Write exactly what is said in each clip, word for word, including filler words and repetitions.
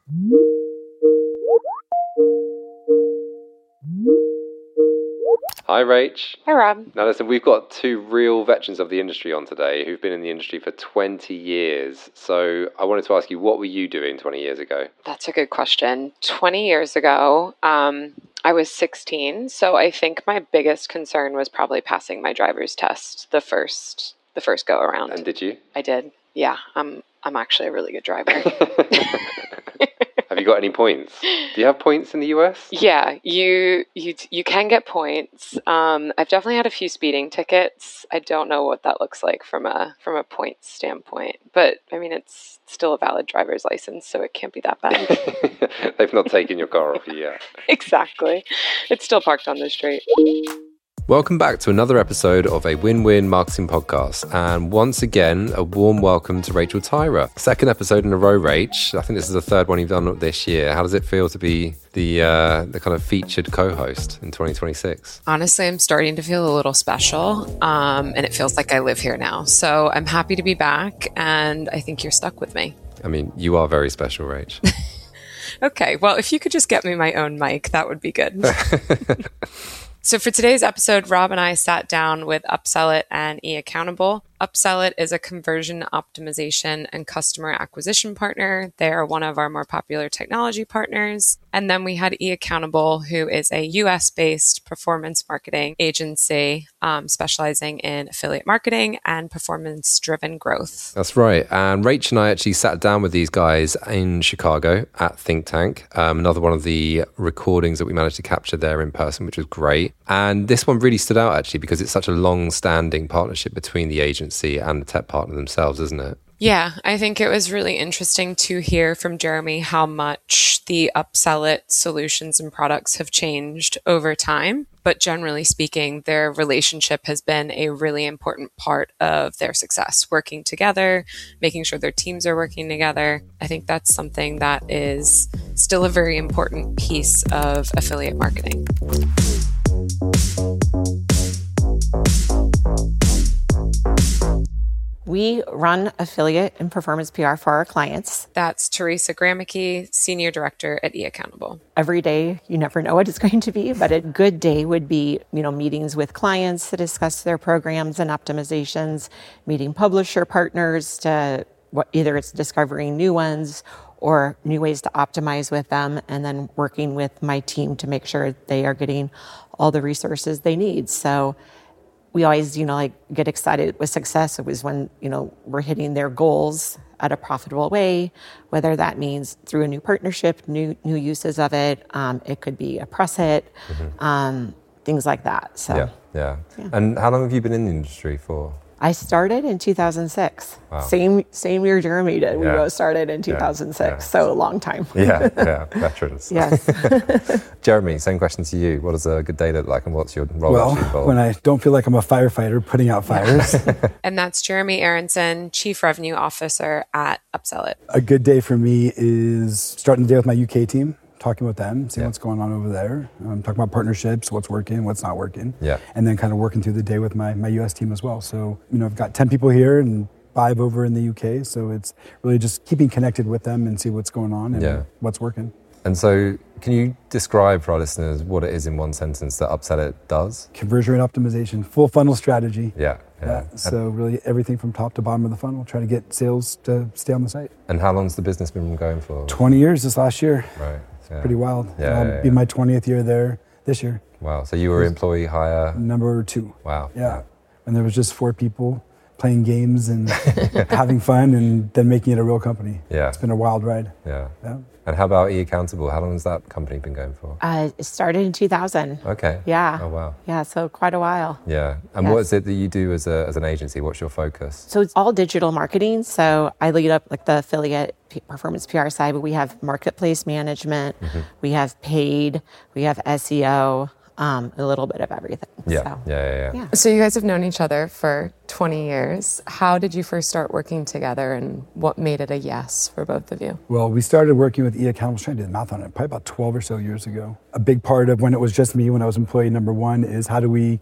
Hi, Rach. Hi, Rob. Now, listen, we've got two real veterans of the industry on today who've been in the industry for twenty years. So I wanted to ask you, what were you doing twenty years ago? That's a good question. twenty years ago, um, I was sixteen. So I think my biggest concern was probably passing my driver's test the first the first go around. And did you? I did. Yeah, I'm, I'm actually a really good driver. Have you got any points? Do you have points in the U S? Yeah, you you you can get points. Um, I've definitely had a few speeding tickets. I don't know what that looks like from a from a points standpoint, but I mean it's still a valid driver's license, so it can't be that bad. They've not taken your car off you yet. Exactly, it's still parked on the street. Welcome back to another episode of a Win-Win Marketing Podcast. And once again, a warm welcome to Rachel Tyra. Second episode in a row, Rach. I think this is the third one you've done this year. How does it feel to be the uh, the kind of featured co-host in twenty twenty-six? Honestly, I'm starting to feel a little special. Um, and it feels like I live here now. So I'm happy to be back. And I think you're stuck with me. I mean, you are very special, Rach. Okay. Well, if you could just get me my own mic, that would be good. So for today's episode, Rob and I sat down with Upsell It and eAccountable. Upsell It is a conversion optimization and customer acquisition partner. They are one of our more popular technology partners. And then we had eAccountable, who is a U S-based performance marketing agency um, specializing in affiliate marketing and performance-driven growth. That's right. And Rach and I actually sat down with these guys in Chicago at Think Tank, um, another one of the recordings that we managed to capture there in person, which was great. And this one really stood out actually because it's such a long-standing partnership between the agency and the tech partner themselves, isn't it? Yeah, I think it was really interesting to hear from Jeremy how much the Upsell It solutions and products have changed over time. But generally speaking, their relationship has been a really important part of their success, working together, making sure their teams are working together. I think that's something that is still a very important piece of affiliate marketing. We run affiliate and performance P R for our clients. That's Teresa Gramicki, Senior Director at eAccountable. Every day, you never know what it's going to be, but a good day would be, you know, meetings with clients to discuss their programs and optimizations, meeting publisher partners to what either it's discovering new ones or new ways to optimize with them, and then working with my team to make sure they are getting all the resources they need. So we always, you know, like get excited with success. It was when, you know, we're hitting their goals at a profitable way, whether that means through a new partnership, new new uses of it. Um, it could be a press hit, mm-hmm. um, things like that. So yeah, yeah, yeah. And how long have you been in the industry for? I started in two thousand six. Wow. Same same year Jeremy did. We yeah. both started in two thousand six, yeah. So a long time. yeah, yeah, veterans. Yes. Jeremy, same question to you. What does a good day look like and what's your role well, actually involved? When I don't feel like I'm a firefighter putting out fires. And that's Jeremy Aronson, Chief Revenue Officer at Upsell It. A good day for me is starting the day with my U K team, talking with them, seeing yeah. what's going on over there, um, talking about partnerships, what's working, what's not working, yeah. and then kind of working through the day with my, my U S team as well. So, you know, I've got ten people here and five over in the U K, so it's really just keeping connected with them and see what's going on and yeah. what's working. And so can you describe for our listeners what it is in one sentence that Upsell It does? Conversion rate optimization, full funnel strategy. Yeah. yeah. yeah. So really everything from top to bottom of the funnel, try to get sales to stay on the site. And how long's the business been going for? twenty years this last year. Right. Yeah. Pretty wild. Yeah, I'll yeah, be yeah. my twentieth year there this year. Wow. So you were employee hire? Number two. Wow. Yeah. yeah. And there was just four people playing games and having fun and then making it a real company. Yeah. It's been a wild ride. Yeah. Yeah. And how about eAccountable? How long has that company been going for? Uh, it started in two thousand. Okay. Yeah. Oh, wow. Yeah, so quite a while. Yeah. And yes. what is it that you do as a as an agency? What's your focus? So it's all digital marketing. So I lead up like the affiliate P- performance P R side, but we have marketplace management, mm-hmm. we have paid, we have S E O, um, a little bit of everything. Yeah. So, yeah, yeah, yeah, yeah. So you guys have known each other for twenty years. How did you first start working together and what made it a yes for both of you? Well, we started working with eAccountable, I was trying to do the math on it, probably about twelve or so years ago. A big part of when it was just me, when I was employee number one, is how do we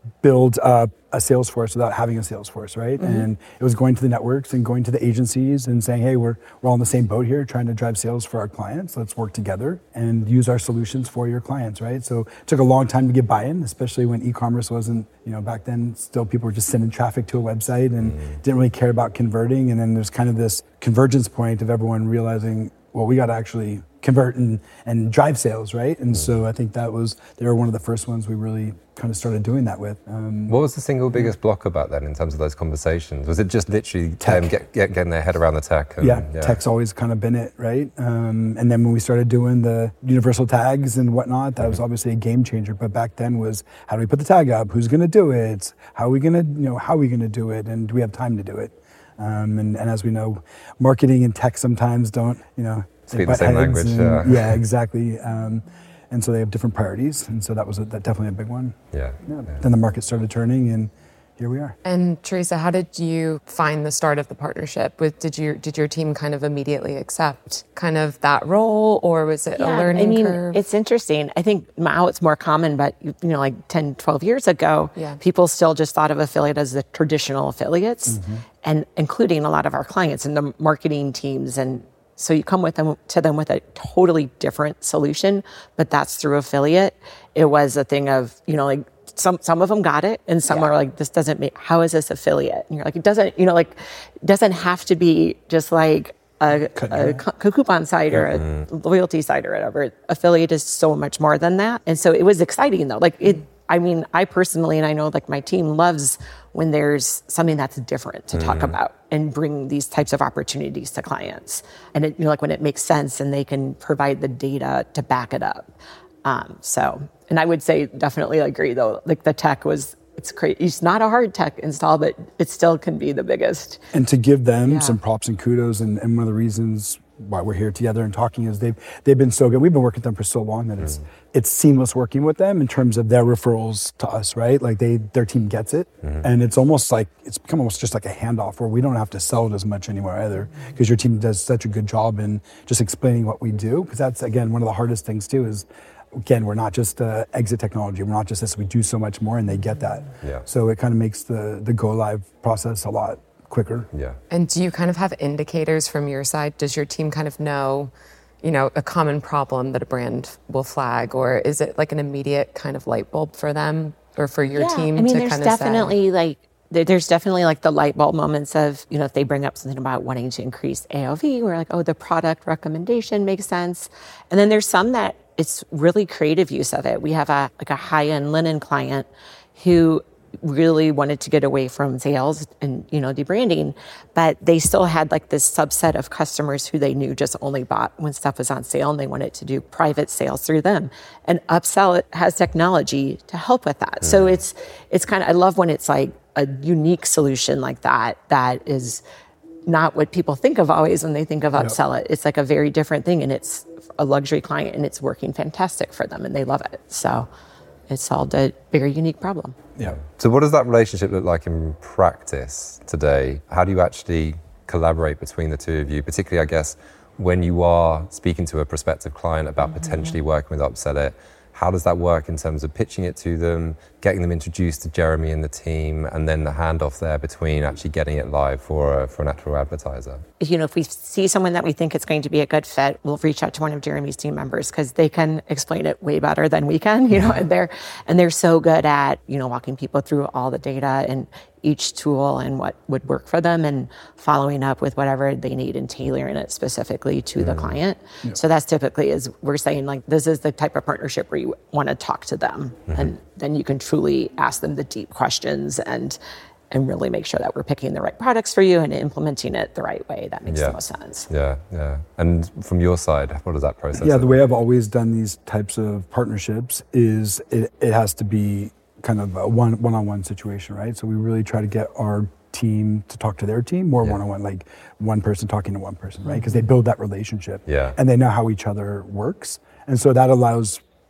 build uh, a sales force without having a sales force, right? Mm-hmm. And it was going to the networks and going to the agencies and saying, hey, we're we're all in the same boat here, trying to drive sales for our clients. Let's work together and use our solutions for your clients, right? So it took a long time to get buy-in, especially when e-commerce wasn't, you know, back then still people were just sending traffic to a website and mm-hmm. didn't really care about converting. And then there's kind of this convergence point of everyone realizing, well, we got to actually convert and, and drive sales, right? And mm-hmm. so I think that was, they were one of the first ones we really kind of started doing that with. Um, what was the single biggest blocker back then in terms of those conversations? Was it just literally them get, get, getting their head around the tech? And, yeah, yeah, tech's always kind of been it, right? Um, and then when we started doing the universal tags and whatnot, that mm-hmm. was obviously a game changer. But back then was, how do we put the tag up? Who's going to do it? How are we going to, you know, how are we going to do it? And do we have time to do it? Um, and, and as we know, marketing and tech sometimes don't, you know, speak the same language. And, yeah. yeah, exactly. Um, and so they have different priorities, and so that was a, that definitely a big one. Yeah. yeah. yeah. Then the market started turning, and here we are. And Teresa, how did you find the start of the partnership? With did you did your team kind of immediately accept kind of that role, or was it yeah, a learning I mean, curve? It's interesting. I think now it's more common, but you know, like ten, twelve years ago, yeah. people still just thought of affiliate as the traditional affiliates, mm-hmm. and including a lot of our clients and the marketing teams. And so you come with them to them with a totally different solution, but that's through affiliate. It was a thing of, you know, like some some of them got it, and some yeah. are like, this doesn't make, how is this affiliate? And you're like, it doesn't, you know, like, it doesn't have to be just like a, a, a coupon site or mm-hmm. a loyalty site or whatever. Affiliate is so much more than that. And so it was exciting though. Like it, I mean, I personally, and I know like my team loves when there's something that's different to mm. talk about and bring these types of opportunities to clients. And it, you know, like when it makes sense and they can provide the data to back it up. Um, so, and I would say definitely agree though, like the tech was, it's crazy. It's not a hard tech install, but it still can be the biggest. And to give them yeah. some props and kudos, and, and one of the reasons why we're here together and talking is they've they've been so good. We've been working with them for so long that it's mm. it's seamless working with them in terms of their referrals to us, right? Like they their team gets it, mm-hmm. and it's almost like it's become almost just like a handoff where we don't have to sell it as much anymore either, because your team does such a good job in just explaining what we do. Because that's again one of the hardest things too is, again, we're not just uh, exit technology. We're not just this. We do so much more, and they get that. Yeah. So it kind of makes the the go live process a lot quicker. Yeah. And do you kind of have indicators from your side? Does your team kind of know, you know, a common problem that a brand will flag, or is it like an immediate kind of light bulb for them or for your yeah. team I mean, to there's kind of definitely say? like there's definitely like the light bulb moments of, you know, if they bring up something about wanting to increase A O V, we're like, oh, the product recommendation makes sense. And then there's some that it's really creative use of it. We have a like a high-end linen client who really wanted to get away from sales and, you know, debranding, but they still had like this subset of customers who they knew just only bought when stuff was on sale, and they wanted to do private sales through them. And Upsell it has technology to help with that. Mm. So it's it's kind of, I love when it's like a unique solution like that, that is not what people think of always when they think of Upsell it. It's like a very different thing, and it's a luxury client, and it's working fantastic for them, and they love it. So it solved a very unique problem. Yeah. So what does that relationship look like in practice today? How do you actually collaborate between the two of you, particularly, I guess, when you are speaking to a prospective client about mm-hmm. potentially working with Upsell it? How does that work in terms of pitching it to them, getting them introduced to Jeremy and the team, and then the handoff there between actually getting it live for a, for an actual advertiser? You know, if we see someone that we think it's going to be a good fit, we'll reach out to one of Jeremy's team members because they can explain it way better than we can, you know, and they're, and they're so good at, you know, walking people through all the data and each tool and what would work for them and following up with whatever they need and tailoring it specifically to mm. the client. Yeah. So that's typically is we're saying like, this is the type of partnership where you want to talk to them mm-hmm. and then you can truly ask them the deep questions and and really make sure that we're picking the right products for you and implementing it the right way. That makes yeah. the most sense. Yeah, yeah. And from your side, what does that process Yeah, look the way I've always done these types of partnerships is it, it has to be kind of a one, one-on-one situation, right? So we really try to get our team to talk to their team more yeah. one-on-one, like one person talking to one person, right? Because they build that relationship yeah. and they know how each other works. And so that allows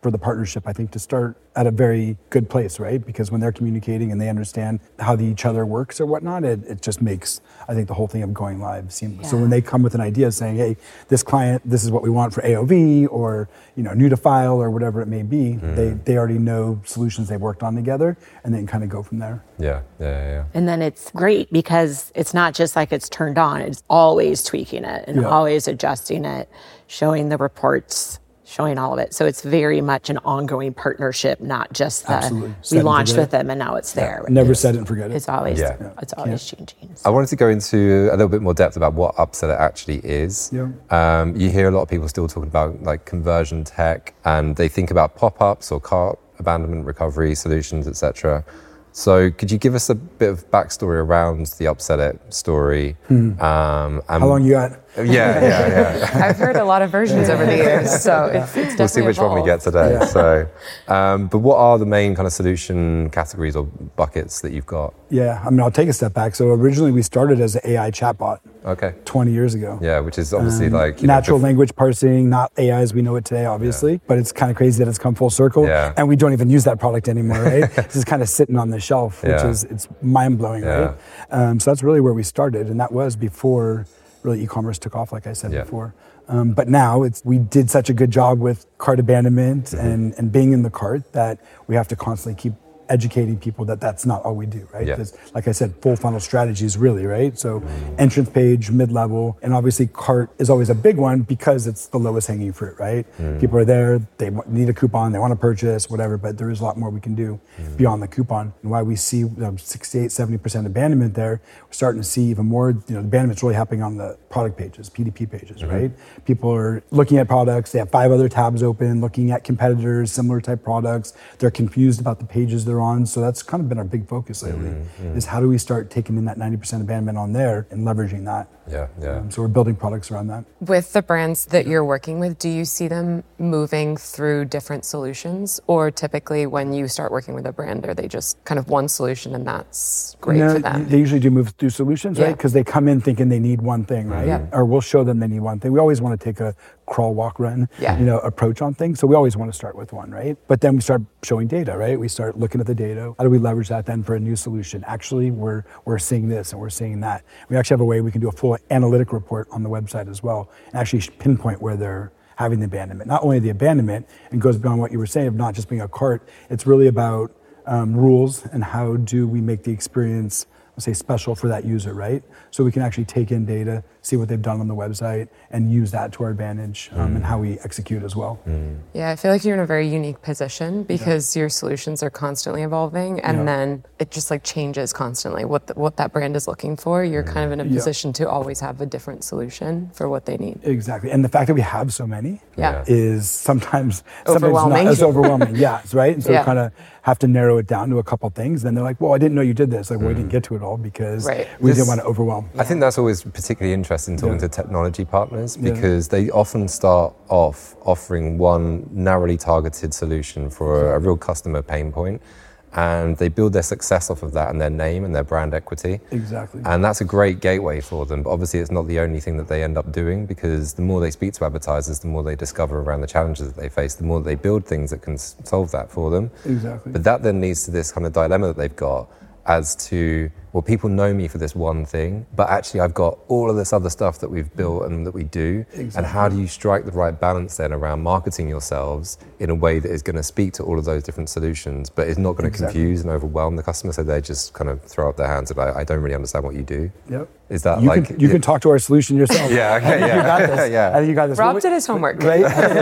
for the partnership, I think, to start at a very good place, right? Because when they're communicating and they understand how the, each other works or whatnot, it, it just makes, I think, the whole thing of going live seamless. Yeah. So when they come with an idea saying, hey, this client, this is what we want for A O V or, you know, new to file or whatever it may be, mm. they, they already know solutions they've worked on together and then kind of go from there. Yeah, yeah, yeah. yeah. And then it's great because it's not just like it's turned on, it's always tweaking it and yeah. always adjusting it, showing the reports, showing all of it. So it's very much an ongoing partnership, not just the, Absolutely. we Set launched with them and now it's yeah. there. Never it's, set it and forget it. It's always, yeah. it's always yeah. changing. So. I wanted to go into a little bit more depth about what Upsell It actually is. Yeah. Um, you hear a lot of people still talking about like conversion tech, and they think about pop-ups or cart abandonment recovery solutions, et cetera. So could you give us a bit of backstory around the Upsell It story? Hmm. Um, How long you got? Yeah, yeah, yeah. I've heard a lot of versions over the years, so it's, it's definitely We'll see which evolved. one we get today. Yeah. So, um, but what are the main kind of solution categories or buckets that you've got? Yeah, I mean, I'll take a step back. So originally we started as an A I chatbot. Okay. twenty years ago. Yeah, which is obviously um, like... You natural know, bef- language parsing, not A I as we know it today, obviously. Yeah. But it's kind of crazy that it's come full circle. Yeah. And we don't even use that product anymore, right? This is kind of sitting on the shelf, which yeah. is, it's mind-blowing, yeah. right? Um, so that's really where we started. And that was before really e-commerce took off, like I said yeah. before. Um, but now it's we did such a good job with cart abandonment mm-hmm. and, and being in the cart that we have to constantly keep educating people that that's not all we do, right? Because yeah. like I said, full funnel strategies really, right? So mm. entrance page, mid-level, and obviously cart is always a big one because it's the lowest hanging fruit, right? Mm. People are there, they need a coupon, they want to purchase, whatever, but there is a lot more we can do mm. beyond the coupon. And why we see you know, sixty-eight, seventy percent abandonment there, we're starting to see even more, you know, abandonment's really happening on the product pages, P D P pages, mm-hmm. right? People are looking at products, they have five other tabs open, looking at competitors, similar type products, they're confused about the pages they're on. So that's kind of been our big focus lately, mm-hmm. is how do we start taking in that ninety percent abandonment on there and leveraging that. Yeah, yeah. Um, so we're building products around that. With the brands that you're working with, do you see them moving through different solutions? Or typically when you start working with a brand, are they just kind of one solution and that's great no, for them? They usually do move through solutions, yeah. right? Because they come in thinking they need one thing, right? Yeah. Or we'll show them they need one thing. We always want to take a crawl, walk, run, yeah. you know, approach on things. So we always want to start with one, right? But then we start showing data, right? We start looking at the data. How do we leverage that then for a new solution? Actually, we're we're seeing this and we're seeing that. We actually have a way we can do a full analytic report on the website as well, and actually pinpoint where they're having the abandonment. Not only the abandonment, and goes beyond what you were saying of not just being a cart, it's really about um, rules and how do we make the experience, let's say, special for that user, right? So we can actually take in data, see what they've done on the website, and use that to our advantage um, mm. and how we execute as well. Mm. Yeah, I feel like you're in a very unique position because yeah. your solutions are constantly evolving, and yeah. then it just like changes constantly. What the, what that brand is looking for, you're mm. kind of in a position yeah. to always have a different solution for what they need. Exactly, and the fact that we have so many yeah. is sometimes overwhelming. Sometimes not as overwhelming. Yeah, right. And so yeah. we kind of have to narrow it down to a couple things. Then they're like, "Well, I didn't know you did this." Like, well, mm. we didn't get to it all because right. we this, didn't want to overwhelm. I think that's always particularly interesting talking yeah. to technology partners because yeah. they often start off offering one narrowly targeted solution for a, a real customer pain point, and they build their success off of that and their name and their brand equity. Exactly. And that's a great gateway for them. But obviously, it's not the only thing that they end up doing because the more they speak to advertisers, the more they discover around the challenges that they face, the more they build things that can s- solve that for them. Exactly. But that then leads to this kind of dilemma that they've got as to, well, people know me for this one thing, but actually I've got all of this other stuff that we've built and that we do. Exactly. And how do you strike the right balance then around marketing yourselves in a way that is going to speak to all of those different solutions, but is not going to exactly. confuse and overwhelm the customer, so they just kind of throw up their hands and like, I don't really understand what you do. Yep. Is that you like... Can, you it, can talk to our solution yourself. Yeah, okay, yeah. You got this. yeah. I think you got this. Rob did his homework. Right?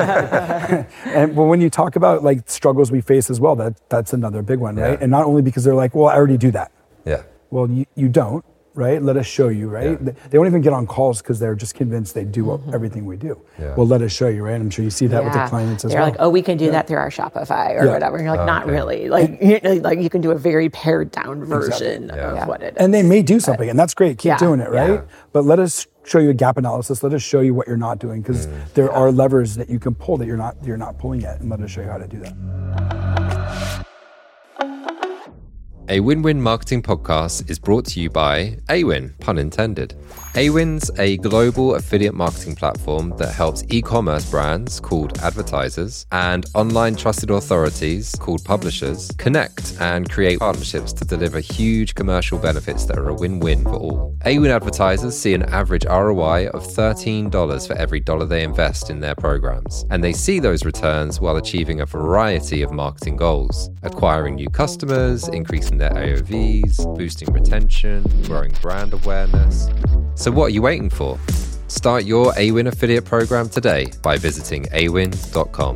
And well, when you talk about like struggles we face as well, that that's another big one, right? Yeah. And not only because they're like, well, I already do that. Yeah. Well, you, you don't, right? Let us show you, right? Yeah. They don't even get on calls because they're just convinced they do mm-hmm. everything we do. Yeah. Well, let us show you, right? I'm sure you see that yeah. with the clients as they're well. They're like, oh, we can do yeah. that through our Shopify or yeah. whatever. And you're like, Oh, not okay. really. Like, you like you can do a very pared down version Exactly. of Yeah. what it is. And they may do something, and that's great. Keep Yeah. doing it, right? Yeah. But let us show you a gap analysis. Let us show you what you're not doing, because Mm. there are levers that you can pull that you're not you're not pulling yet, and let us show you how to do that. A Win-Win Marketing Podcast is brought to you by Awin, pun intended. Awin's a global affiliate marketing platform that helps e-commerce brands called advertisers and online trusted authorities called publishers connect and create partnerships to deliver huge commercial benefits that are a win-win for all. Awin advertisers see an average R O I of thirteen dollars for every dollar they invest in their programs, and they see those returns while achieving a variety of marketing goals, acquiring new customers, increasing their A O Vs, boosting retention, growing brand awareness. So what are you waiting for? Start your Awin affiliate program today by visiting awin dot com.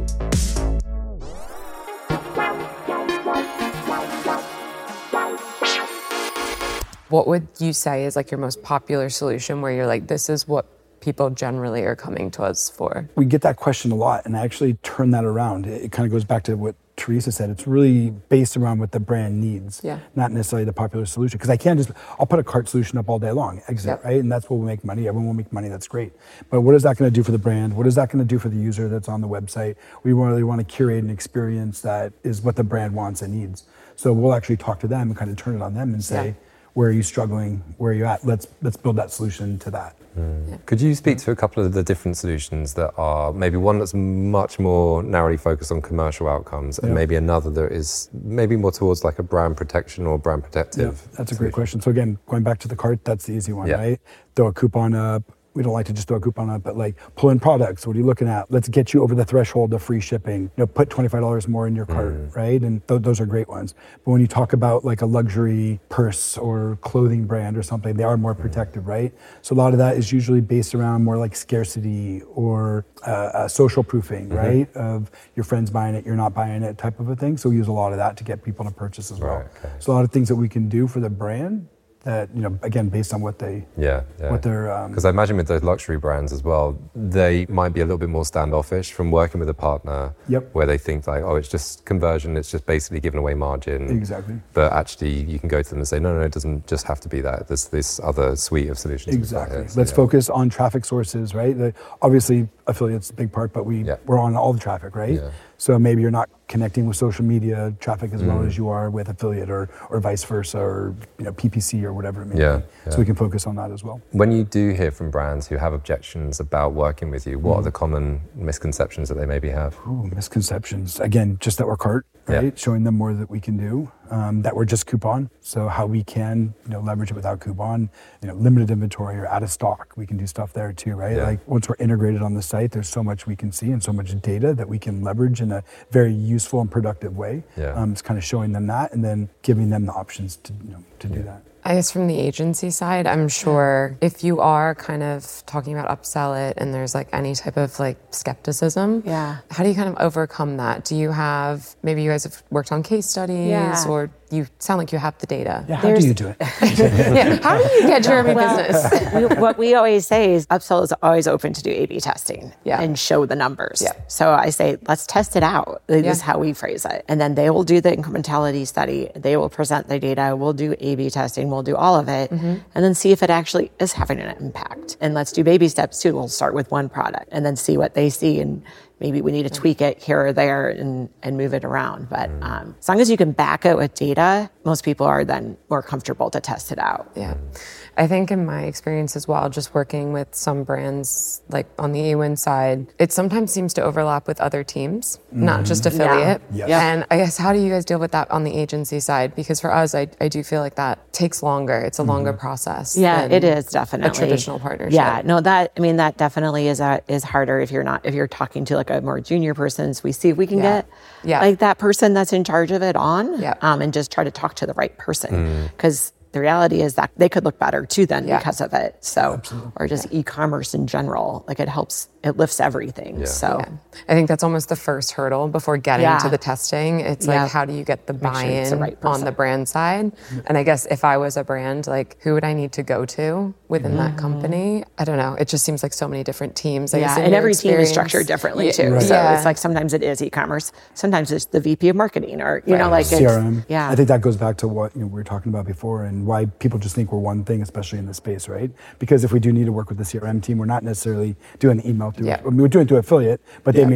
What would you say is like your most popular solution where you're like, this is what people generally are coming to us for? We get that question a lot, and I actually turn that around. It, it kind of goes back to what Teresa said. It's really based around what the brand needs, yeah. not necessarily the popular solution. Because I can't just, I'll put a cart solution up all day long, exit, yep. right? And that's what will make money. Everyone will make money, that's great. But what is that going to do for the brand? What is that going to do for the user that's on the website? We really want to curate an experience that is what the brand wants and needs. So we'll actually talk to them and kind of turn it on them and say, yeah. where are you struggling? Where are you at? Let's let's build that solution to that. Mm. Yeah. Could you speak to a couple of the different solutions that are maybe one that's much more narrowly focused on commercial outcomes, and yeah. maybe another that is maybe more towards like a brand protection or brand protective? Yeah, that's a great question. So again, going back to the cart, that's the easy one, yeah. right? Throw a coupon up. We don't like to just throw a coupon up, but like pull in products. What are you looking at? Let's get you over the threshold of free shipping. You know, put twenty-five dollars more in your cart, mm. right? And th- those are great ones. But when you talk about like a luxury purse or clothing brand or something, they are more protective, right? So a lot of that is usually based around more like scarcity or uh, uh, social proofing, mm-hmm. right? Of your friends buying it, you're not buying it type of a thing. So we use a lot of that to get people to purchase as well. Right, okay. So a lot of things that we can do for the brand that, you know, again, based on what they, yeah, yeah. what they're... Because um, I imagine with those luxury brands as well, they might be a little bit more standoffish from working with a partner yep. where they think like, oh, it's just conversion, it's just basically giving away margin. Exactly. But actually you can go to them and say, no, no, it doesn't just have to be that. There's this other suite of solutions. Exactly. So, Let's yeah. focus on traffic sources, right? The, obviously, affiliates a big part, but we, yeah. we're on all the traffic, right? Yeah. So maybe you're not connecting with social media traffic as mm. well as you are with affiliate or or vice versa, or you know P P C or whatever it may yeah, be. yeah. So we can focus on that as well. When you do hear from brands who have objections about working with you, what mm. are the common misconceptions that they maybe have? Ooh, misconceptions. Again, just that we're cart, right? Yeah. Showing them more that we can do. Um, that we're just coupon. So how we can, you know, leverage it without coupon, you know, limited inventory or out of stock. We can do stuff there too, right? Yeah. Like once we're integrated on the site, there's so much we can see and so much data that we can leverage in a very useful and productive way. Yeah. Um, it's kind of showing them that and then giving them the options to, you know, to yeah. do that. I guess from the agency side, I'm sure if you are kind of talking about upsell it and there's like any type of like skepticism, yeah. how do you kind of overcome that? Do you have, maybe you guys have worked on case studies yeah. or you sound like you have the data. Yeah, how There's, do you do it? yeah, how do you get Jeremy well, business? we, what we always say is Upsell is always open to do A B testing yeah. and show the numbers. Yeah. So I say, let's test it out. This yeah. is how we phrase it. And then they will do the incrementality study. They will present the data. We'll do A B testing. We'll do all of it. Mm-hmm. And then see if it actually is having an impact. And let's do baby steps too. We'll start with one product and then see what they see, and maybe we need to tweak it here or there and, and move it around. But um, as long as you can back it with data, most people are then more comfortable to test it out. Yeah. I think in my experience as well, just working with some brands, like on the Awin side, it sometimes seems to overlap with other teams, mm-hmm. not just affiliate. Yeah. Yes. And I guess, how do you guys deal with that on the agency side? Because for us, I, I do feel like that takes longer. It's a mm-hmm. longer process. Yeah, it is definitely a traditional partnership. Yeah, no, that, I mean, that definitely is a, is harder if you're not, if you're talking to like a more junior person. So we see if we can Yeah. get Yeah. like that person that's in charge of it on Yeah. um, and just try to talk to the right person. Because the reality is that they could look better too then Yeah. because of it. So, Absolutely. or just e-commerce in general, like it helps, it lifts everything. Yeah. So Yeah. I think that's almost the first hurdle before getting Yeah. to the testing. It's Yeah. like, how do you get the Make sure buy-in it's the right on person. the brand side? And I guess if I was a brand, like who would I need to go to within Mm-hmm. that company? I don't know. It just seems like so many different teams. I yeah, guess in and your every team is experience- structured differently Yeah. too. Right. So Yeah. it's like sometimes it is e-commerce, sometimes it's the V P of marketing, or you know, Right. like it's, C R M. yeah, I think that goes back to what you know, we were talking about before and why people just think we're one thing, especially in this space, right? Because if we do need to work with the C R M team, we're not necessarily doing the email through, Yeah. I mean, we're doing it through affiliate, but Yeah. they may not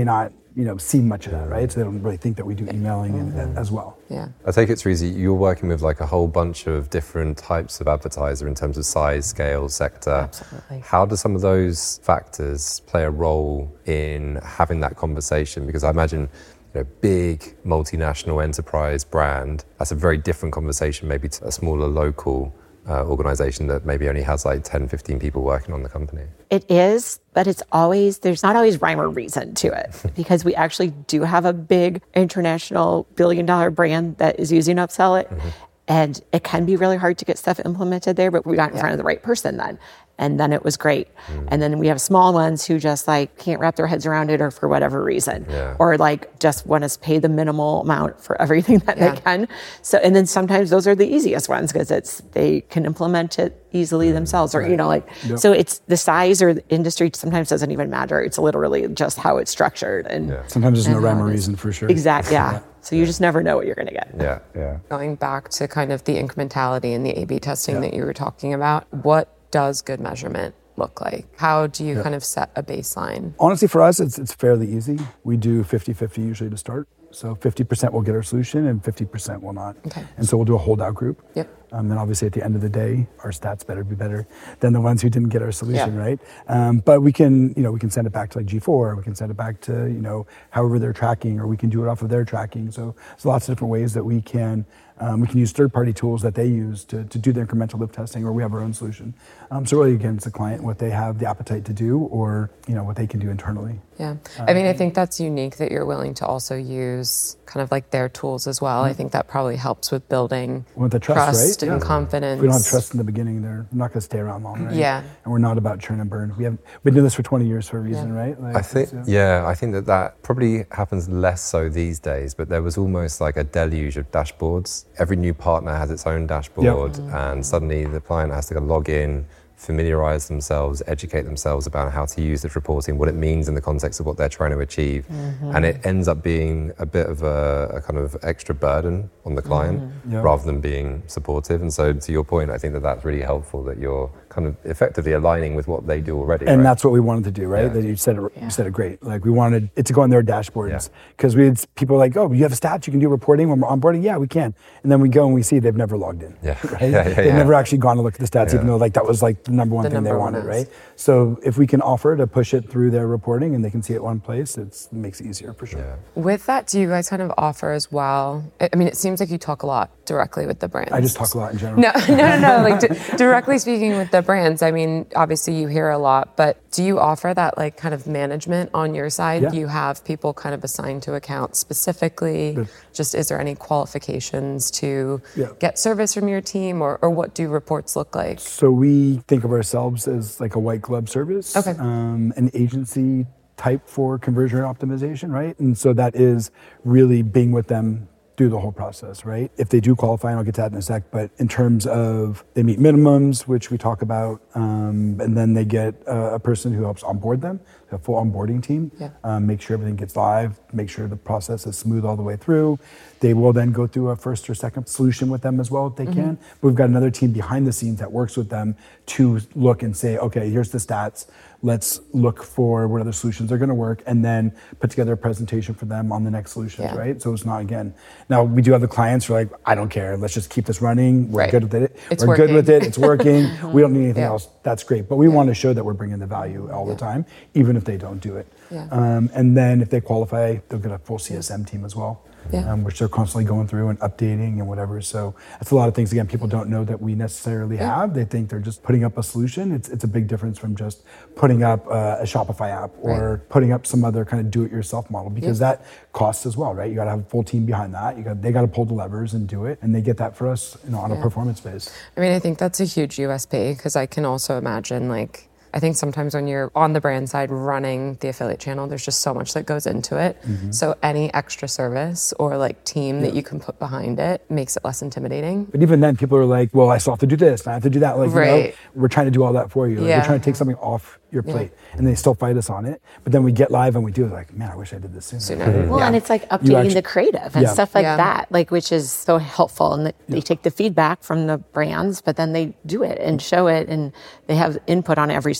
you know, see much of that, right? So they don't really think that we do emailing mm-hmm. and, as well. Yeah. I take it, Teresa, you're working with like a whole bunch of different types of advertiser in terms of size, scale, sector. Absolutely. How do some of those factors play a role in having that conversation? Because I imagine, you know, big multinational enterprise brand, that's a very different conversation maybe to a smaller local uh, organization that maybe only has like ten, fifteen people working on the company. It is, but it's always, there's not always rhyme or reason to it because we actually do have a big international billion dollar brand that is using Upsell It. Mm-hmm. And it can be really hard to get stuff implemented there, but we got in yeah. front of the right person then. And then it was great. Mm. And then we have small ones who just like can't wrap their heads around it or for whatever reason, yeah. or like just want to pay the minimal amount for everything that yeah. they can. So, and then sometimes those are the easiest ones because it's, they can implement it easily mm. themselves or, right. you know, like, yep. so it's the size or the industry sometimes doesn't even matter. It's literally just how it's structured. And yeah. sometimes there's no rhyme or reason for sure. Exactly. Yeah. yeah. So you just never know what you're going to get. Yeah, yeah. Going back to kind of the incrementality and the A B testing yeah. that you were talking about, what does good measurement look like? How do you yeah. kind of set a baseline? Honestly, for us, it's it's fairly easy. We do fifty-fifty usually to start. So fifty percent will get our solution and fifty percent will not. Okay. And so we'll do a holdout group. Yep. Um, and obviously at the end of the day, our stats better be better than the ones who didn't get our solution, yeah. right? Um, but we can, you know, we can send it back to like G four, we can send it back to, you know, however they're tracking, or we can do it off of their tracking. So there's lots of different ways that we can, um, we can use third-party tools that they use to, to do the incremental lift testing, or we have our own solution. Um, so really, again, it's the client, what they have the appetite to do, or, you know, what they can do internally. Yeah. I mean, I think that's unique that you're willing to also use kind of like their tools as well. Mm-hmm. I think that probably helps with building with the trust, trust right? and yeah. confidence. If we don't have trust in the beginning, they're not going to stay around long, right? Yeah. And we're not about churn and burn. We have been doing this for twenty years for a reason, yeah. right? Like, I think, so. yeah, I think that that probably happens less so these days, but there was almost like a deluge of dashboards. Every new partner has its own dashboard, yep. mm-hmm. and suddenly the client has to log in, familiarize themselves, educate themselves about how to use this reporting, what it means in the context of what they're trying to achieve. Mm-hmm. And it ends up being a bit of a, a kind of extra burden on the client mm-hmm. yep. rather than being supportive. And so to your point, I think that that's really helpful that you're kind of effectively aligning with what they do already. And right? that's what we wanted to do, right? Yeah. That you said it, yeah. you said it great. Like we wanted it to go on their dashboards because yeah. we had people like, oh, you have a stat, you can do reporting when we're onboarding? Yeah, we can. And then we go and we see they've never logged in, yeah. right? yeah, yeah, they've yeah. never actually gone to look at the stats, yeah. even though like that was like the number one the thing number they one wanted, is. right? So if we can offer to push it through their reporting and they can see it one place, it's, it makes it easier for sure. Yeah. With that, do you guys kind of offer as well? I mean, it seems like you talk a lot directly with the brands. I just talk a lot in general. No, no, no, no. Like d- directly speaking with the brands, I mean, obviously you hear a lot, but do you offer that like kind of management on your side? Yeah. Do you have people kind of assigned to accounts specifically? Good. Just is there any qualifications to yeah. get service from your team, or, or what do reports look like? So we think of ourselves as like a white glove service, okay. um, an agency type for conversion rate optimization, right? And so that is really being with them through the whole process, right? If they do qualify, and I'll get to that in a sec, but in terms of they meet minimums, which we talk about, um, and then they get a, a person who helps onboard them, a full onboarding team, yeah. um, make sure everything gets live, make sure the process is smooth all the way through. They will then go through a first or second solution with them as well if they mm-hmm. can. But we've got another team behind the scenes that works with them to look and say, okay, here's the stats. Let's look for what other solutions are going to work, and then put together a presentation for them on the next solution, yeah. right? So it's not, again, now we do have the clients who are like, I don't care, let's just keep this running. We're right. good with it. It's we're working. good with it. It's working. We don't need anything yeah. else. That's great. But we yeah. want to show that we're bringing the value all yeah. the time, even if they don't do it. Yeah. Um, and then if they qualify, they'll get a full C S M team as well. Yeah. Um, which they're constantly going through and updating and whatever. So that's a lot of things, again, people don't know that we necessarily yeah. have. They think they're just putting up a solution. It's it's a big difference from just putting up uh, a Shopify app or right. putting up some other kind of do-it-yourself model, because yeah. that costs as well, right? You got to have a full team behind that. You got They got to pull the levers and do it, and they get that for us, you know, on yeah. a performance base. I mean, I think that's a huge U S P, because I can also imagine, like, I think sometimes when you're on the brand side running the affiliate channel, there's just so much that goes into it. Mm-hmm. So any extra service or like team yeah. that you can put behind it makes it less intimidating. But even then, people are like, well, I still have to do this, I have to do that. Like, right. you know, we're trying to do all that for you. Like, yeah. we're trying to take something off your plate, yeah. and they still fight us on it. But then we get live and we do it like, man, I wish I did this sooner. sooner. Mm-hmm. Well, yeah. and it's like updating actually, the creative and yeah. stuff like yeah. that, like which is so helpful. And they yeah. take the feedback from the brands, but then they do it and show it, and they have input on every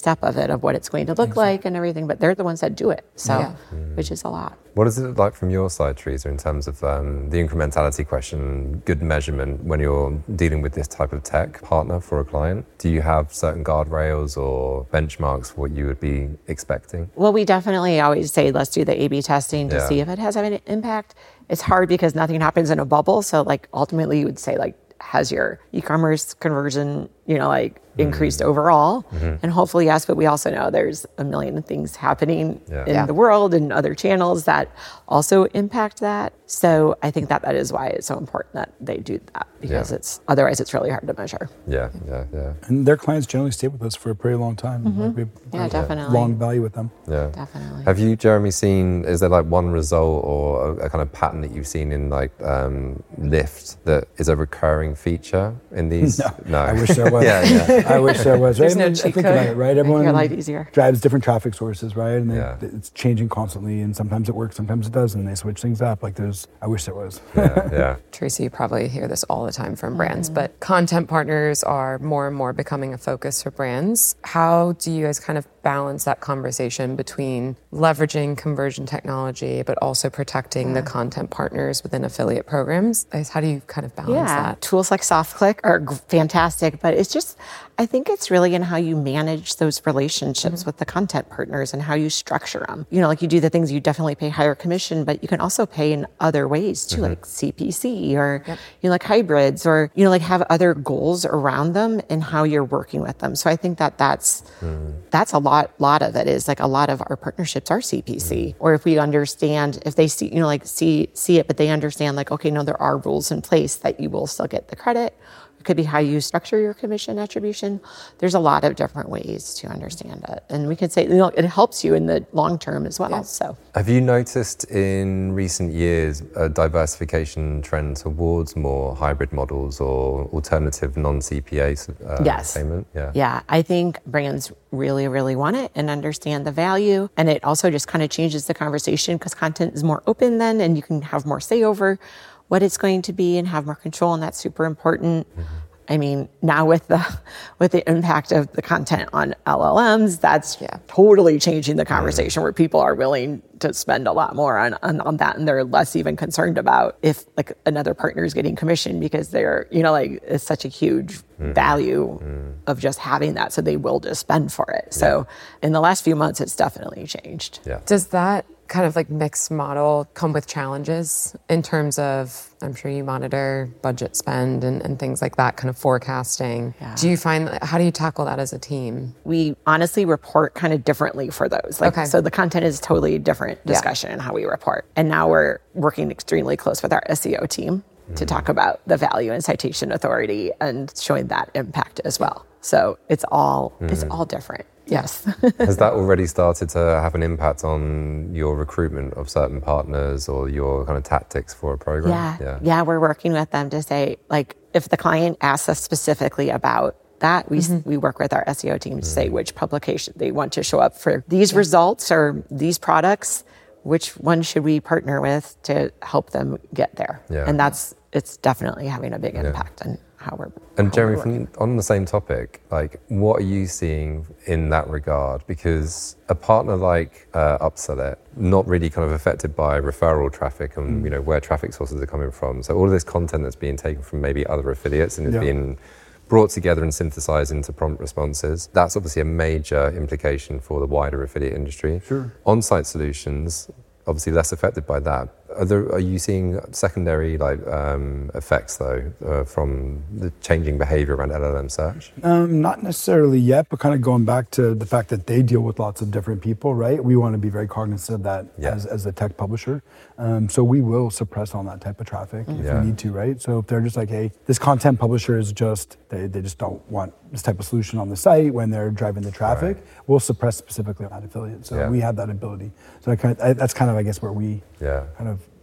step of it, of what it's going to look like and everything, but they're the ones that do it. So, Yeah. which is a lot. What is it like from your side, Teresa, in terms of um, the incrementality question, good measurement when you're dealing with this type of tech partner for a client? Do you have certain guardrails or benchmarks for what you would be expecting? Well, we definitely always say, let's do the A B testing to Yeah. see if it has any impact. It's hard because nothing happens in a bubble. So like ultimately you would say like, has your e-commerce conversion, you know, like increased Mm-hmm. overall? Mm-hmm. And hopefully, yes, but we also know there's a million things happening Yeah. in Yeah. the world and other channels that also impact that. So I think that that is why it's so important that they do that, because Yeah. it's otherwise it's really hard to measure. Yeah, yeah, yeah, And their clients generally stay with us for a pretty long time. Like we have Yeah, a definitely. long value with them. yeah. Definitely. Have you, Jeremy, seen, is there like one result or a, a kind of pattern that you've seen in like um, Lyft that is a recurring feature in these? No, I wish there was. Yeah, yeah. I wish there was. There's right? no I mean, cheat think code. about it, right? Everyone your life easier. drives different traffic sources, right? And they, Yeah. it's changing constantly, and sometimes it works, sometimes it doesn't. And they switch things up. Like there's, I wish there was. yeah, yeah. Tracy, you probably hear this all the time from brands, but content partners are more and more becoming a focus for brands. How do you guys kind of balance that conversation between leveraging conversion technology, but also protecting the content partners within affiliate programs? I guess, how do you kind of balance Yeah, that? tools like SoftClick are g- fantastic, but it's just, I think it's really in how you manage those relationships with the content partners and how you structure them. You know, like you do the things you definitely pay higher commission, but you can also pay in other ways too, like C P C or, you know, like hybrids or, you know, like have other goals around them and how you're working with them. So I think that that's, that's a lot, lot of it is like a lot of our partnerships are C P C, or if we understand, if they see, you know, like see, see it, but they understand like, okay, no, there are rules in place that you will still get the credit. It could be how you structure your commission attribution. There's a lot of different ways to understand it. And we could say, you know, it helps you in the long term as well. Yeah. So Have you noticed in recent years a diversification trend towards more hybrid models or alternative non-C P A uh, Yes. payment? Yeah. yeah, I think brands really, really want it and understand the value. And it also just kind of changes the conversation because content is more open then and you can have more say over what it's going to be and have more control, and that's super important. Mm-hmm. I mean, now with the with the impact of the content on L L Ms, that's Yeah. totally changing the conversation where people are willing to spend a lot more on, on, on that, and they're less even concerned about if like another partner is getting commission because they're, you know, like it's such a huge mm-hmm. value mm. of just having that, so they will just spend for it. So yeah. in the last few months, it's definitely changed. Yeah. Does that kind of like mixed model come with challenges in terms of, I'm sure you monitor budget spend and, and things like that, kind of forecasting. Yeah. Do you find, how do you tackle that as a team? We honestly report kind of differently for those. Like, okay. So the content is totally different discussion in yeah. how we report. And now we're working extremely close with our S E O team mm. to talk about the value and citation authority and showing that impact as well. So it's all, mm. it's all different. Yes. Has that already started to have an impact on your recruitment of certain partners or your kind of tactics for a program? Yeah. Yeah, yeah we're working with them to say, like, if the client asks us specifically about that, we mm-hmm. we work with our S E O team to mm. say which publication they want to show up for these yeah. results or these products, which one should we partner with to help them get there? Yeah. And that's, it's definitely having a big yeah. impact on how we're And how Jeremy, we're from, on the same topic, like, what are you seeing in that regard? Because a partner like uh, Upsell It, not really kind of affected by referral traffic and mm. you know where traffic sources are coming from. So all of this content that's being taken from maybe other affiliates and is yeah. being brought together and synthesized into prompt responses. That's obviously a major implication for the wider affiliate industry. Sure. On-site solutions, obviously less affected by that. Are, there, are you seeing secondary like um, effects though uh, from the changing behavior around L L M search? Um, not necessarily yet, but kind of going back to the fact that they deal with lots of different people, right? We want to be very cognizant of that yeah. as, as a tech publisher. Um, so we will suppress on that type of traffic mm-hmm. if yeah. we need to, right? So if they're just like, hey, this content publisher is just, they, they just don't want this type of solution on the site when they're driving the traffic, right. we'll suppress specifically on that affiliate. So yeah. we have that ability. So I kind of, I, that's kind of, I guess, where we yeah. kind of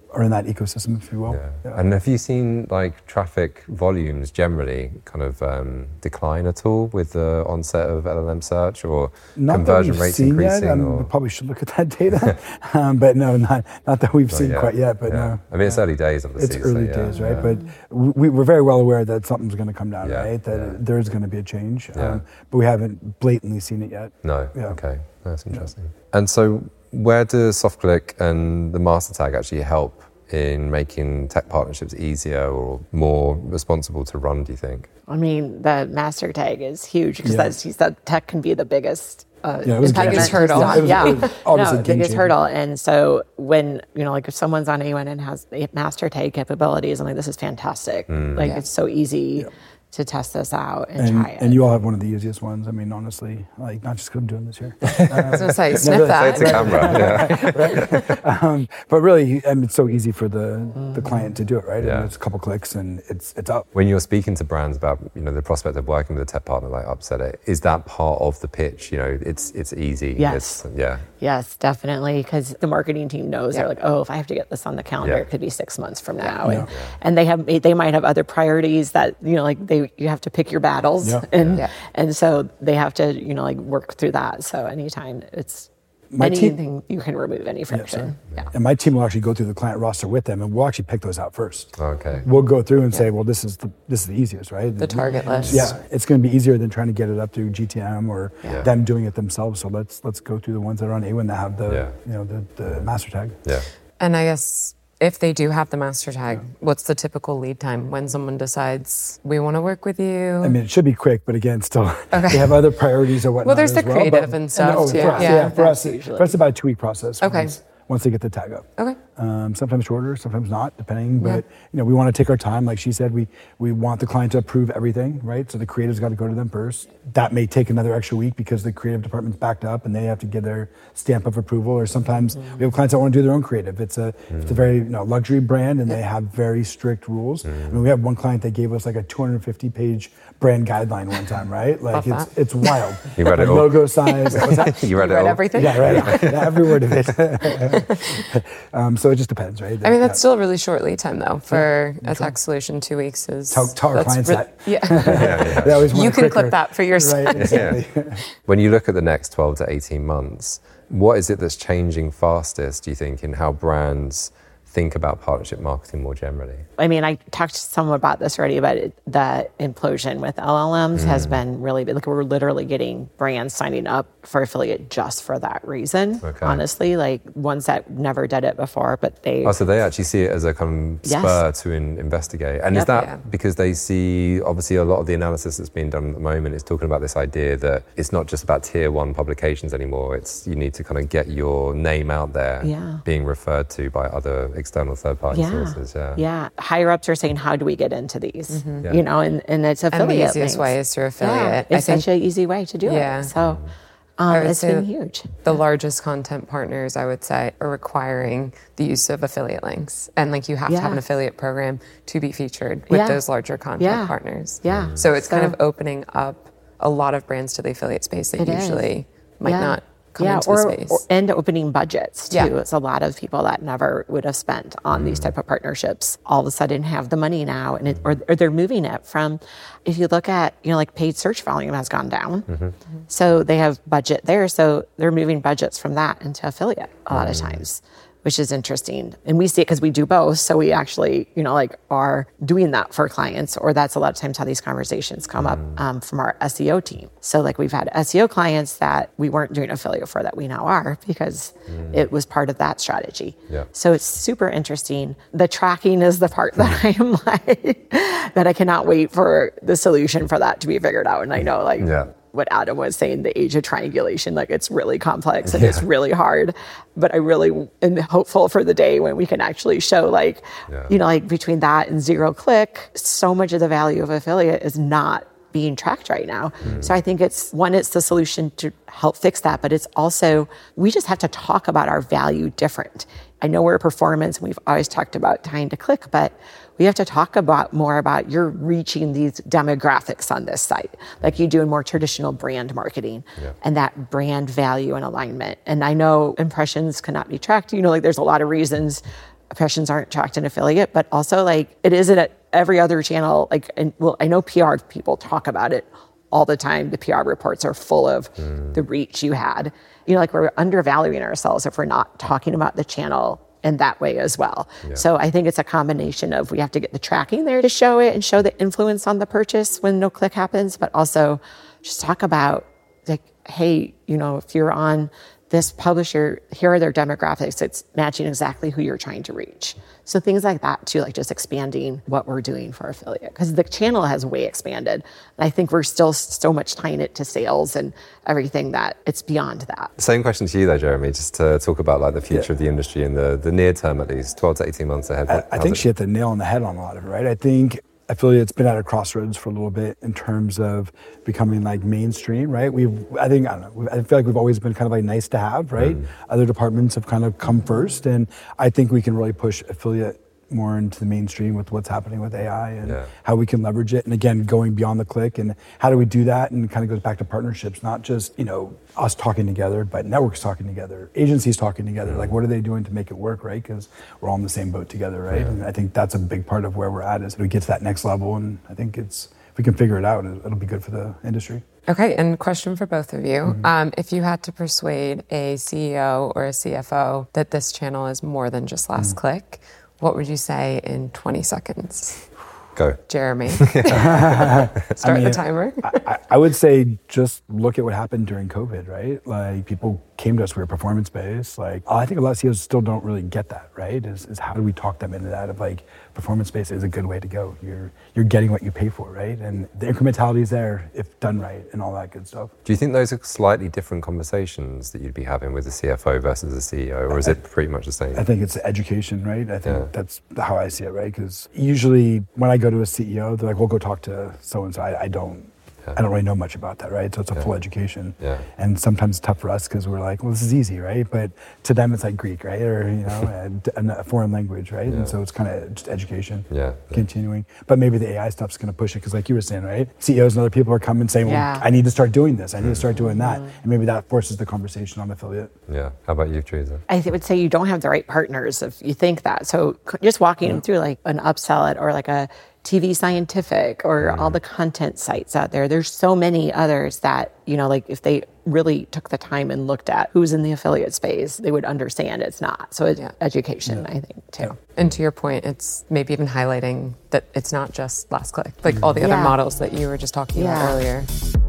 are in that ecosystem, if you will. Yeah. Yeah. And have you seen like traffic volumes generally kind of um, decline at all with the onset of L L M search, or not conversion that we've rates seen increasing? Yet. Um, or? We probably should look at that data, um, but no, not not that we've Not seen yet. quite yet. But Yeah. no, I mean, it's early days, obviously. it's early so, yeah, days, right? yeah. But we, we're very well aware that something's going to come down, Yeah, right? That yeah. there is going to be a change, Yeah. um, but we haven't blatantly seen it yet. No. Yeah. Okay. That's interesting. And so, where do SoftClick and the MasterTag actually help in making tech partnerships easier or more responsible to run, do you think? I mean, the master tag is huge because Yeah. that's he said tech can be the biggest uh, Yeah, it was a game impediment. changer. Hurdle. Yeah, it was- yeah, it was obviously no, a game biggest changer. hurdle. And so when you know, like if someone's on A one and has the master tag capabilities, I'm like, this is fantastic. Like Yeah. it's so easy to test this out and, And, try it. and you all have one of the easiest ones. I mean, honestly, like not just because I'm doing this here. I was going to say, sniff really- that. Say it to camera. Yeah. um, but really, I mean, it's so easy for the, the client to do it, right? Yeah. And it's a couple clicks and it's it's up. When you're speaking to brands about, you know, the prospect of working with a tech partner like Upsell, is that part of the pitch? You know, it's it's easy. Yes. It's, yeah. Yes, definitely, because the marketing team knows Yeah. they're like, oh, if I have to get this on the calendar, Yeah. it could be six months from now, Yeah. and and they have they might have other priorities that you know, like they you have to pick your battles, Yeah. and Yeah. and so they have to you know like work through that. So anytime it's My team- anything you can remove any friction. Yeah. And my team will actually go through the client roster with them, and we'll actually pick those out first. Okay. We'll go through and say, well, this is the this is the easiest, right? The target list. Yeah, it's going to be easier than trying to get it up through G T M or Yeah. them doing it themselves. So let's let's go through the ones that are on A one that have the Yeah. you know the, the master tag. Yeah. And I guess if they do have the master tag, what's the typical lead time when someone decides we want to work with you? I mean, it should be quick, but again, still Okay. they have other priorities or whatnot. Well, there's as the well, creative but- and stuff, oh, too. For us, Yeah. yeah, for us, That's usually- for us, about a two week process. Okay. Once, once they get the tag up. Okay. Um, sometimes shorter, sometimes not, depending. Yeah. But you know, we want to take our time. Like she said, we we want the client to approve everything, right? So the creative's got to go to them first. That may take another extra week because the creative department's backed up and they have to get their stamp of approval. Or sometimes we have clients that want to do their own creative. It's a it's a very you know luxury brand and they have very strict rules. I mean, we have one client that gave us like a two hundred fifty page brand guideline one time, right? Like Love it's it's wild. You read it Like all. logo size. What's that? You read You it read all? everything? Yeah, right. Yeah, every word of it. um, so it just depends, right? I mean, that's Yeah. still a really short lead time, though, for a tech solution. Two weeks is. Tell- tell our that's clients re- that. Yeah. They always want You it can quicker. clip that for yourself. Right, exactly. When you look at the next twelve to eighteen months, what is it that's changing fastest, do you think, in how brands think about partnership marketing more generally? I mean, I talked somewhat about this already, but it, the implosion with L L Ms has been really big. Like we're literally getting brands signing up for affiliate just for that reason. Okay. Honestly, like ones that never did it before, but they Oh, so they actually see it as a kind of Yes. spur to in, investigate. And is Yep. that Yeah. because they see, obviously, a lot of the analysis that's being done at the moment is talking about this idea that it's not just about tier one publications anymore. It's you need to kind of get your name out there, Yeah. being referred to by other external third party yeah, sources. Yeah. yeah. Higher ups are saying, how do we get into these? Yeah. You know, and, and it's And affiliate the easiest links. way is through affiliate. Yeah, I it's think such an easy way to do Yeah. it. So I um, would it's say been huge. the largest content partners, I would say, are requiring the use of affiliate links. And like you have to have Yeah. an affiliate program to be featured with Yeah. those larger content Yeah. partners. Yeah. So it's kind So- of opening up a lot of brands to the affiliate space that It is. usually might Yeah. not come yeah, into or, the space. or- and opening budgets too. Yeah. It's a lot of people that never would have spent on these type of partnerships all of a sudden have the money now, and it, or, or they're moving it from. If you look at you know like paid search volume has gone down, so they have budget there, so they're moving budgets from that into affiliate a lot of times, which is interesting. And we see it because we do both. So we actually, you know, like are doing that for clients, or that's a lot of times how these conversations come up um, from our S E O team. So like we've had S E O clients that we weren't doing affiliate for that we now are because it was part of that strategy. Yeah. So it's super interesting. The tracking is the part that I am like, that I cannot wait for the solution for that to be figured out. And I know like, Yeah. what Adam was saying, the age of triangulation, like it's really complex and it's really hard. But I really am hopeful for the day when we can actually show like, Yeah. you know, like between that and zero click, so much of the value of affiliate is not being tracked right now. So I think it's one, it's the solution to help fix that, but it's also, we just have to talk about our value different. I know we're a performance and we've always talked about time to click, but we have to talk about more about you're reaching these demographics on this site, like you do in more traditional brand marketing Yeah. and that brand value and alignment. And I know impressions cannot be tracked. You know, like there's a lot of reasons impressions aren't tracked in affiliate, but also like it isn't at every other channel. Like, and well, I know P R people talk about it all the time. The P R reports are full of mm. the reach you had. You know, like we're undervaluing ourselves if we're not talking about the channel in that way as well. Yeah. So I think it's a combination of we have to get the tracking there to show it and show the influence on the purchase when no click happens, but also just talk about like, hey, you know, if you're on this publisher, here are their demographics. It's matching exactly who you're trying to reach. So things like that too, like just expanding what we're doing for affiliate, because the channel has way expanded. And I think we're still so much tying it to sales and everything that it's beyond that. Same question to you though, Jeremy, just to talk about like the future yeah. of the industry in the, the near term, at least twelve to eighteen months ahead. I, I think it? she hit the nail on the head on a lot of it, right? I think affiliate's been at a crossroads for a little bit in terms of becoming like mainstream, right? We've, I think, I don't know, I feel like we've always been kind of like nice to have, right? Mm. Other departments have kind of come first, and I think we can really push affiliate more into the mainstream with what's happening with A I and yeah. how we can leverage it. And again, going beyond the click and how do we do that? And it kind of goes back to partnerships, not just, you know, us talking together, but networks talking together, agencies talking together. Like, what are they doing to make it work, right? Because we're all in the same boat together, right? Yeah. And I think that's a big part of where we're at is we get to that next level. And I think it's, if we can figure it out, it'll be good for the industry. Okay, and question for both of you. Mm-hmm. Um, if you had to persuade a C E O or a C F O that this channel is more than just last mm-hmm. click, what would you say in twenty seconds? Go. Jeremy. Start I mean, the timer. I, I would say just look at what happened during COVID, right? Like people came to us, we were performance-based. Like I think a lot of C E Os still don't really get that, right? Is, is how do we talk them into that of like performance-based is a good way to go. You're you're getting what you pay for, right? And the incrementality is there if done right and all that good stuff. Do you think those are slightly different conversations that you'd be having with a C F O versus a C E O, or is I, it pretty much the same? I think it's education, right? I think yeah. that's how I see it, right? Because usually when I go to a C E O, they're like, "We'll go talk to so-and-so." I, I don't. I don't really know much about that, right? So it's a yeah. full education. Yeah. And sometimes it's tough for us because we're like, well, this is easy, right? But to them, it's like Greek, right? Or, you know, a, a foreign language, right? Yeah. And so it's kind of just education, yeah. continuing. But maybe the A I stuff's going to push it because like you were saying, right? C E Os and other people are coming saying, well, yeah. I need to start doing this. I need mm-hmm. to start doing that. Mm-hmm. And maybe that forces the conversation on affiliate. Yeah. How about you, Teresa? I would say you don't have the right partners if you think that. So just walking yeah. them through like an Upsell It or like a T V Scientific or mm. all the content sites out there. There's so many others that, you know, like if they really took the time and looked at who's in the affiliate space, they would understand it's not. So it's yeah. education, yeah. I think, too. Yeah. And to your point, it's maybe even highlighting that it's not just last click, like mm. all the other yeah. models that you were just talking yeah. about earlier.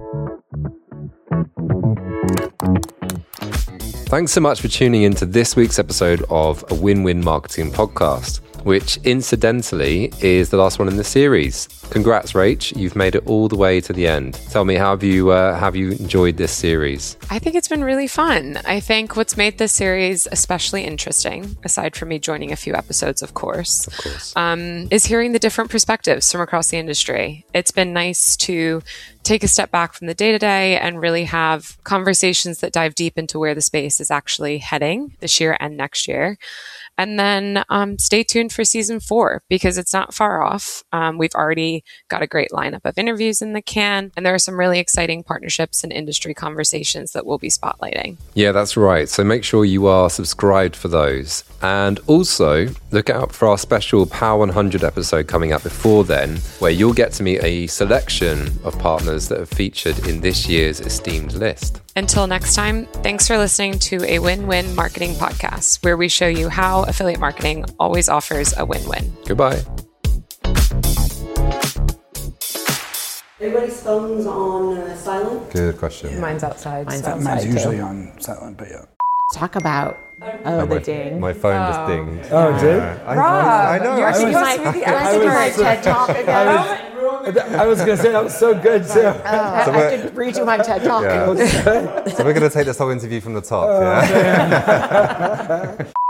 Thanks so much for tuning in to this week's episode of a Win-Win Marketing Podcast, which incidentally is the last one in the series. Congrats, Rach. You've made it all the way to the end. Tell me, how have you, uh, have you enjoyed this series? I think it's been really fun. I think what's made this series especially interesting, aside from me joining a few episodes, of course, of course. Um, is hearing the different perspectives from across the industry. It's been nice to take a step back from the day-to-day and really have conversations that dive deep into where the space is actually heading this year and next year. And then um, stay tuned for season four because it's not far off. Um, we've already got a great lineup of interviews in the can, and there are some really exciting partnerships and industry conversations that we'll be spotlighting. Yeah, that's right. So make sure you are subscribed for those. And also look out for our special Power one hundred episode coming up before then, where you'll get to meet a selection of partners that are featured in this year's esteemed list. Until next time, thanks for listening to a Win-Win Marketing Podcast, where we show you how affiliate marketing always offers a win-win. Goodbye. Everybody's phone's on uh, silent? Good question. Yeah. Mine's outside. Mine's so. outside Mine's usually too. on silent, but yeah. Talk about oh, oh the my, ding. My phone oh. just dinged. Oh, it did? Yeah. I, Rob, I, I know. You're I was, supposed to be the I was my TED Talk again. I was, I was going to say that was so good too. Uh, so I have to redo my TED Talk. Yeah. So we're going to take this whole interview from the top. Oh, yeah.